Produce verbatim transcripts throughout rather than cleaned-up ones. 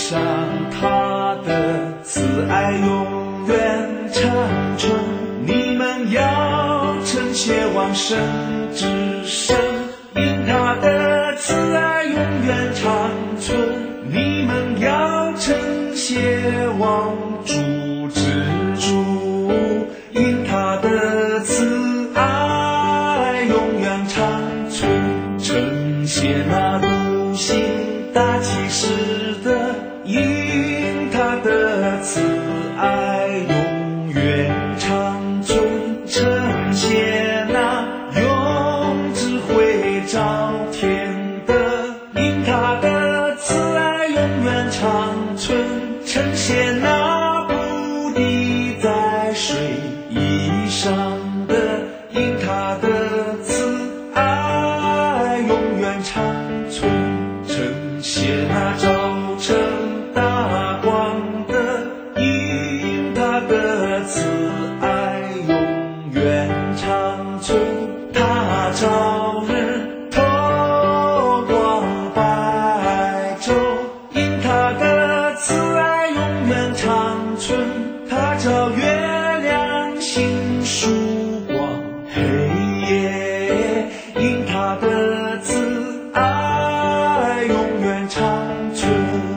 上他的慈爱永远长存。你们要称谢往生之神，因他的慈爱永远长存。你们要称谢往主之主，因他的慈爱永远长存。称谢那独行大启示的，因他的慈爱永远长存。称谢那用智慧造天的，因他的慈爱永远长存。称谢那不滴在水以上的，因他的慈爱永远长存。称谢那照成大光的，因他的慈爱永远长存。他照日透光白昼，因他的慈爱永远长存。他照月亮星曙光黑夜，因他的慈爱永远长存。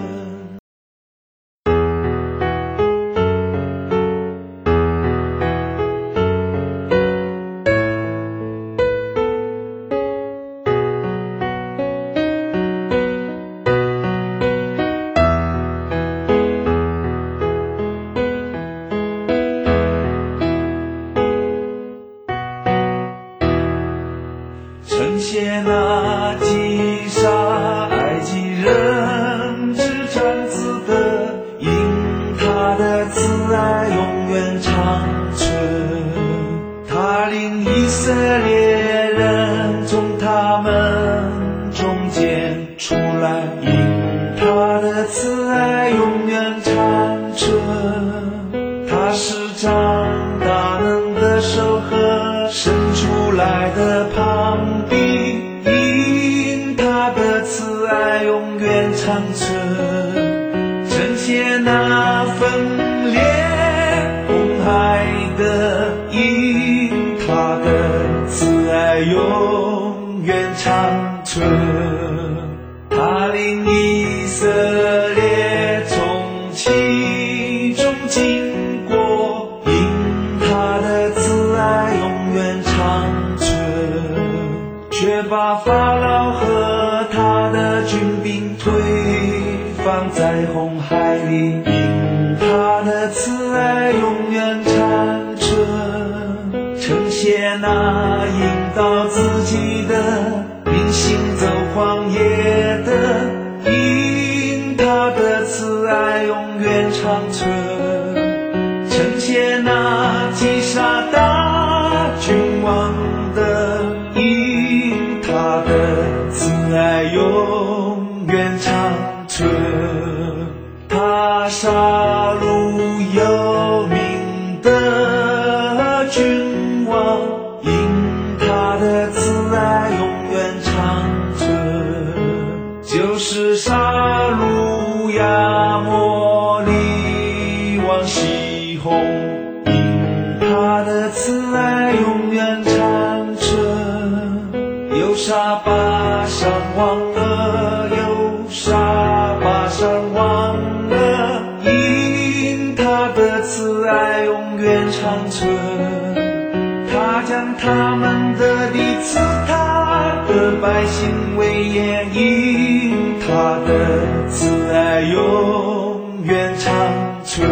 称谢那击杀埃及人之长子的，因他的慈爱永远长存。他领以色列人从他们中间出来，因他的慈爱永远长存。他是掌大能的手和伸出来的膀臂，因他的慈爱永远长存。称谢那分裂红海的，因他的慈爱永远长存。他领以色列从其中经过，因他的慈爱永远长存。却把法老和他的军兵推放在红海里，因他的慈爱永远长存。称谢那引导自己的，并行走荒野的，因他的慈爱永远长存。称谢那击杀大君王的，因他的慈爱永远长存。他杀戮有名的君王，因他的慈爱永远长存。就是杀戮亚摩利王西宏，因他的慈爱永远长存。又杀巴珊王了，又杀巴珊王了，因他的慈爱永远长存。他将他们的地赐他的百姓为业，因他的慈爱永远长存。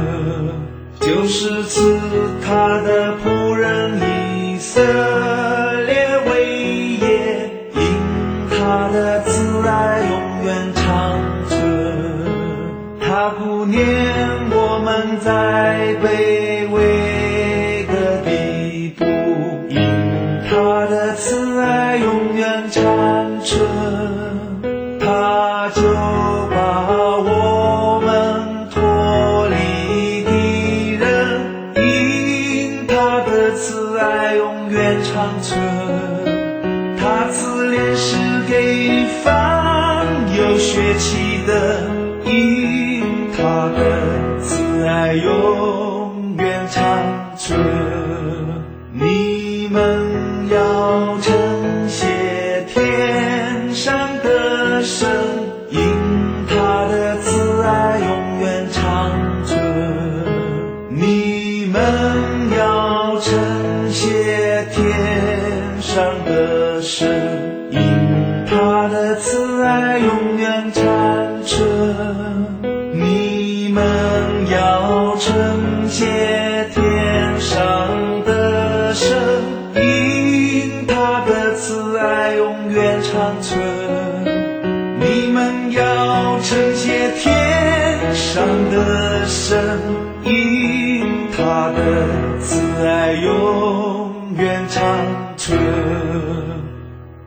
就是赐他的仆人以色列为业，因他的慈爱永远长存。他不念我们在卑微的地步，因他的慈爱永远长存。他就把我们脱离敌人，因他的慈爱永远长存。他赐粮食给放有血气的，因们要承谢天上的神，因他的慈爱永远长存。你们要承谢天上的神，因他的慈爱永远长存。你们要承谢天上的神，因他的慈爱永远长存。你们要承谢天上的神，因他的慈爱永